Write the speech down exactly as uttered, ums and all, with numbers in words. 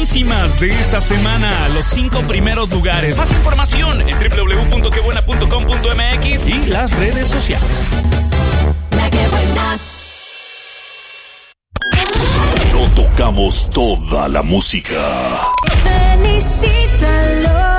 buenísimas de esta semana. Los cinco primeros lugares. Más información en doble u doble u doble u punto que buena punto com punto m x y las redes sociales. La que buena. No tocamos toda la música. Felicítalo.